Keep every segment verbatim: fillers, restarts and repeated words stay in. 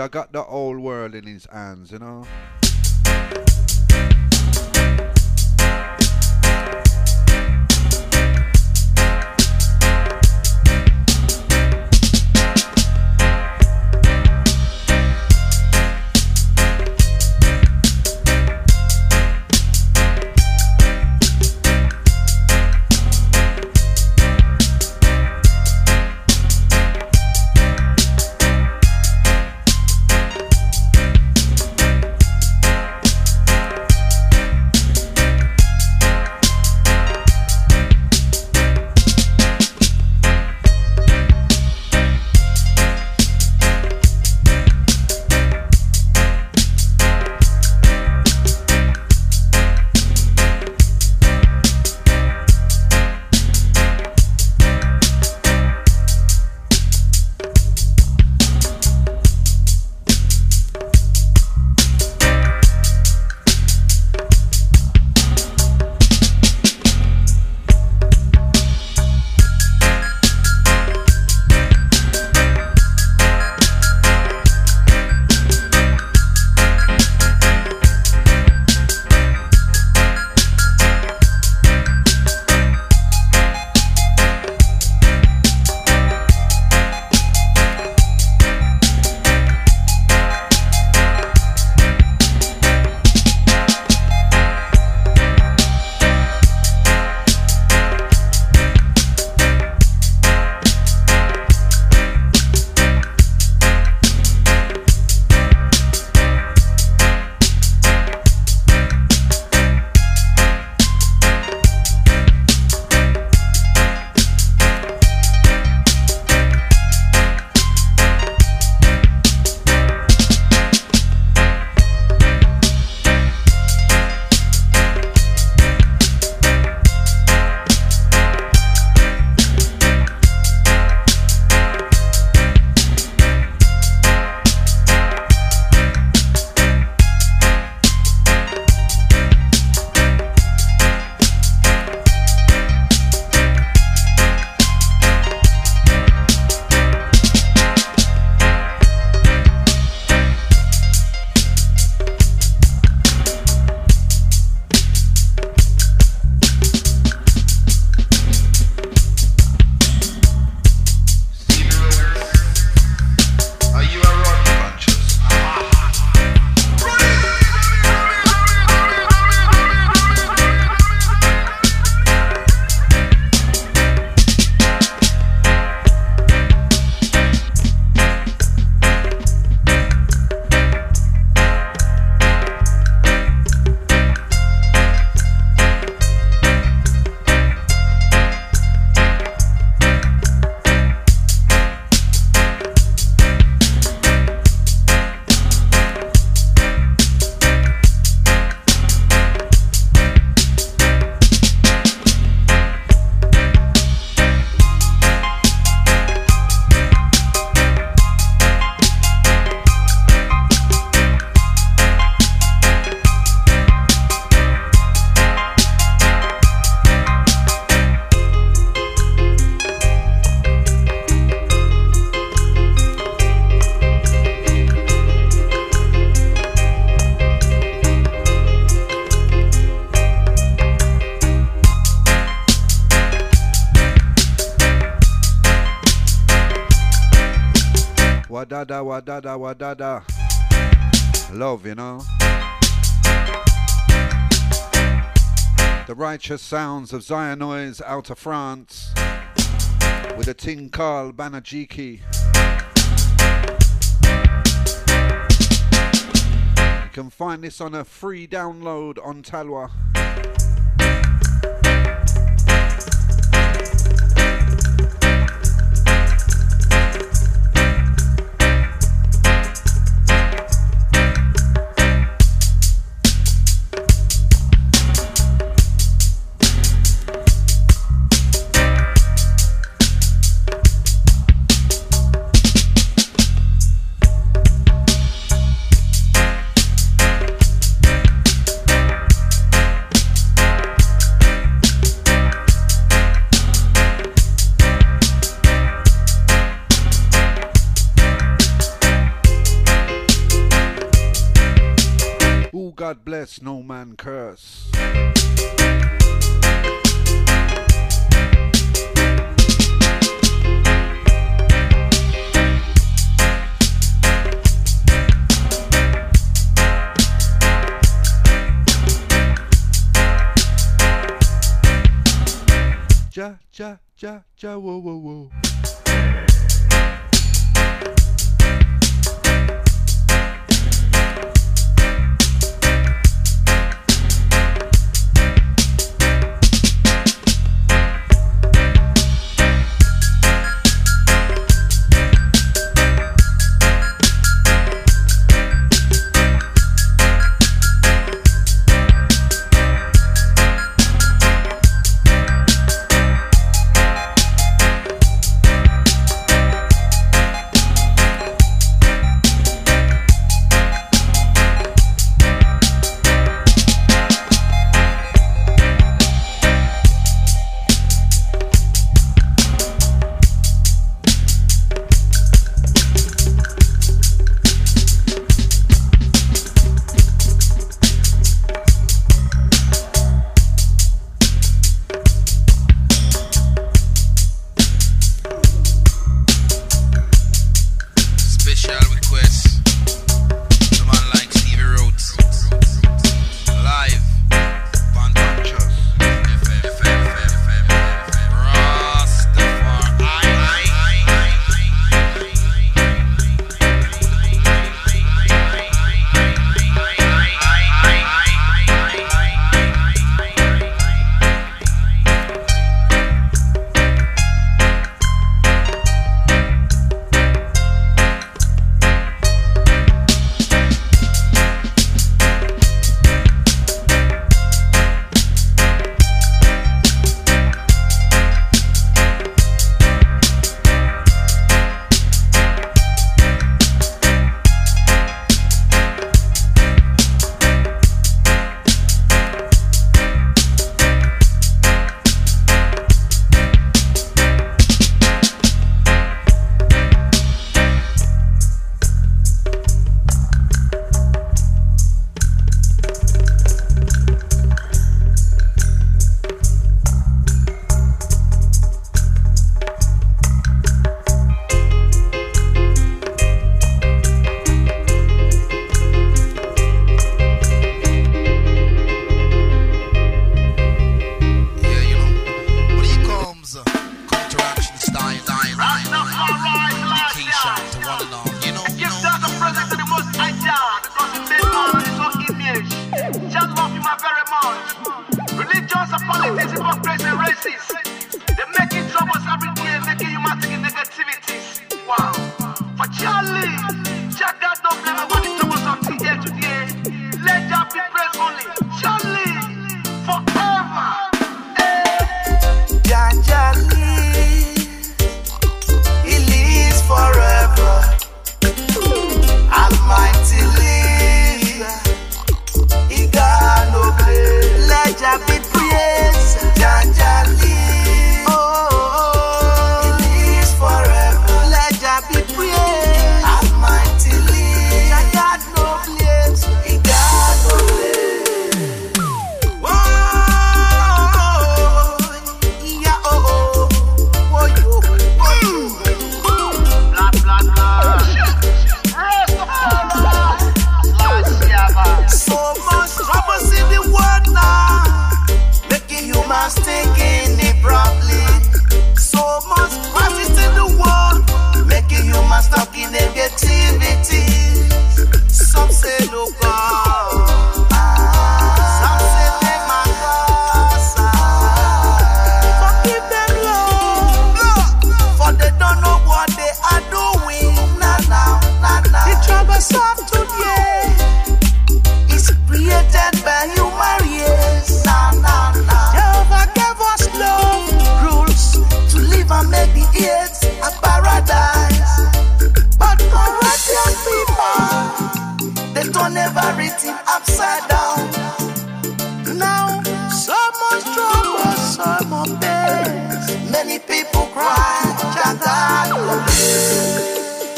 Jah got the whole world in his hands, you know. Wadada, wadada, wadada. Love, you know. The righteous sounds of Zionoise out of France with a ting Carl Banajiki. You can find this on a free download on Talwa. snowman curse. Ja, ja, ja, ja, whoa, whoa, whoa.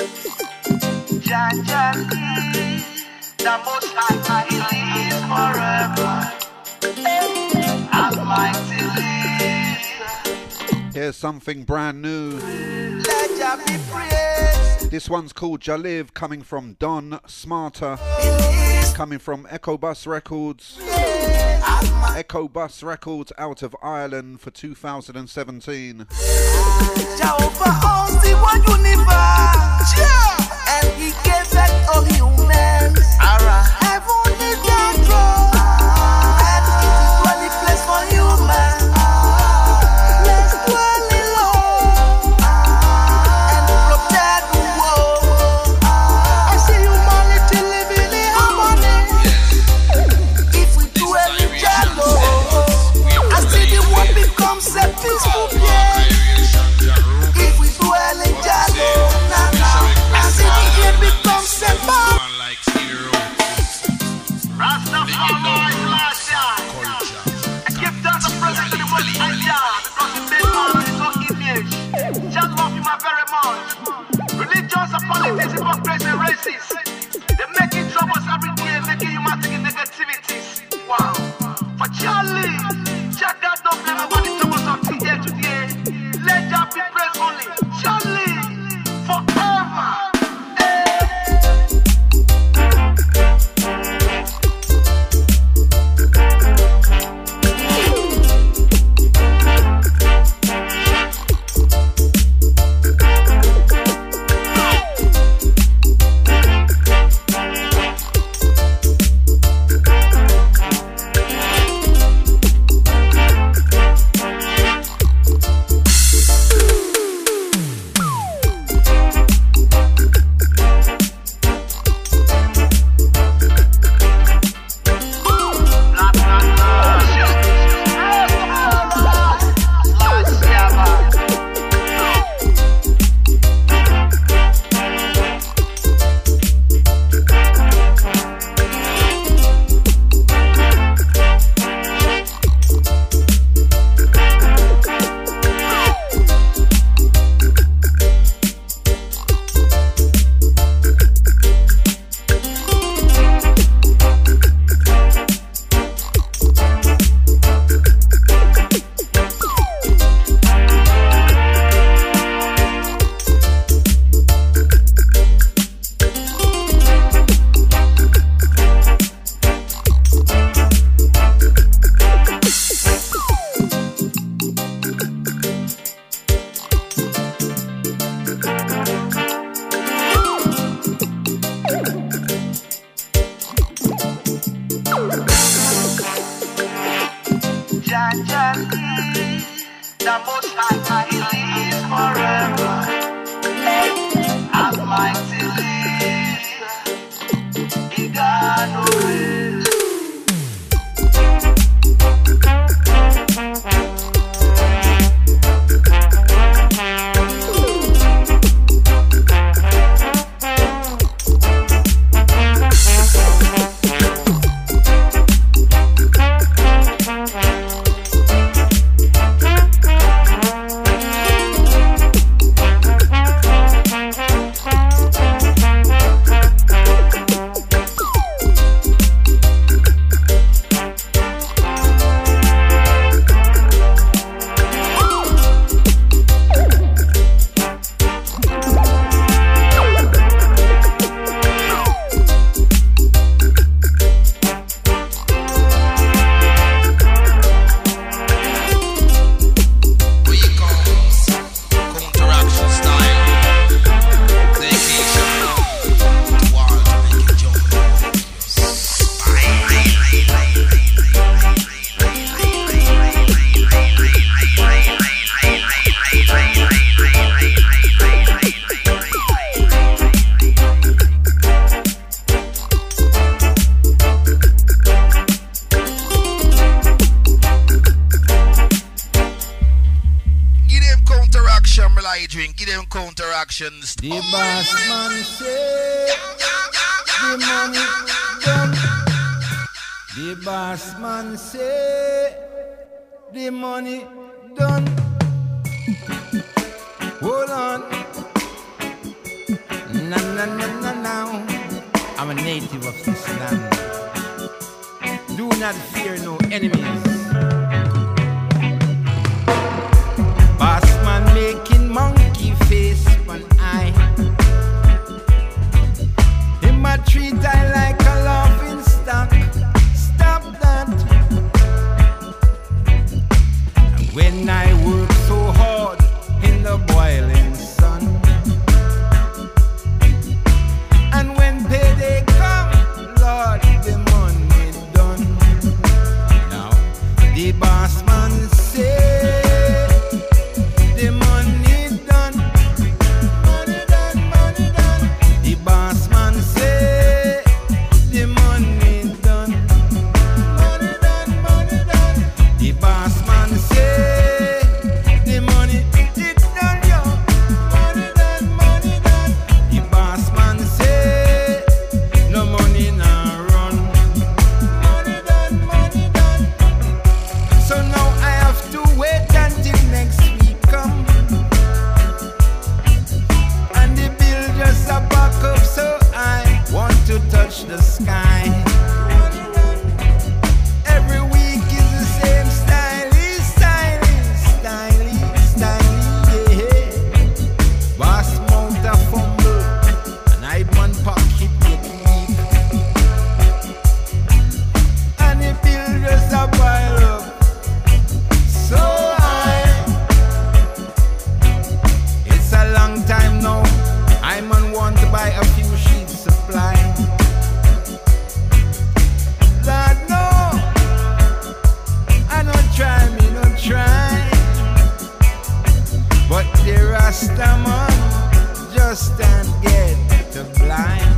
The Most High, He lives forever. Here's something brand new. Let Jah be praised. This one's called Jaliv, coming from Don Smarter, coming from Echo Bus Records. Echo Bus Records out of Ireland for two thousand seventeen. Jehovah owns the one universe, and he gave that all humans. Heaven is their throne, and it is dwelling place for humans. Let's dwell in love and protect the world. I see humanity living in harmony. If we dwell in Jah, I see the world becomes a peaceful place. If we dwell in Jah, I see the earth becomes a bar. Rastafari is last year. I give thanks and praise to the Most High Jah, because He made man in His own image. Jah love Him very much. Religions and politics, hypocrisy and races, they making troubles every day, making human thinking negativities. Wow. For Charlie, Jah God don't blame about the troubles of today today. Let Jah be praised only. Charlie, forever. The boss man say the money done. The boss man say the money done. Hold on. Na na na na na. I'm a native of this land. Do not fear no enemies. Boss when I work so hard in the boiling sun. And when payday come, Lord, the money done. Now, the boss man say, the money done. Money done, money done. The boss man say, the money done. Money done, money done. The boss man say, the money it done, yo. Money done, money done. The boss man say, no money now run. Money done, money done. So now I have to wait until next week come, and the bill just a back up, so I want to touch the sky. Every week is the same style, style, style, style, yeah. Boss mount a fumble, and I one pocket get weak, and the bill just a pile up, so high. It's a long time now, I'm on one to buy a few sheets supply. Lord, no, I don't try, me don't try, but the Rasta man just can't get to blind.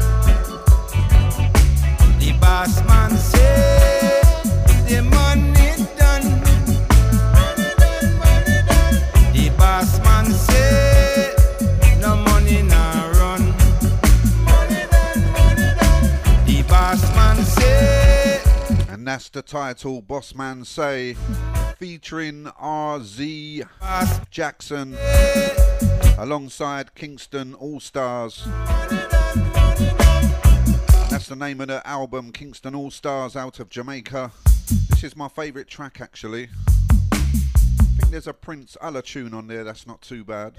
The boss man say, the money done. Money done, money done. The boss man say, no money now run. Money done, money done. The boss man say, And that's the title, Boss Man Say, featuring R Z boss Jackson alongside Kingston All Stars. money done, money done. That's the name of the album, Kingston All Stars, out of Jamaica. This is my favourite track actually. I think there's a Prince Allah tune on there, that's not too bad.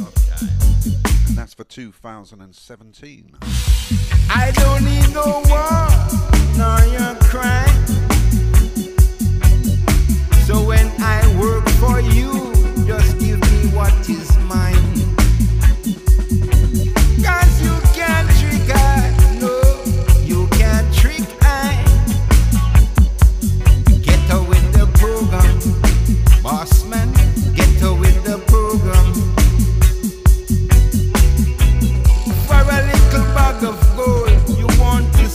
And that's for two thousand seventeen. I don't need no one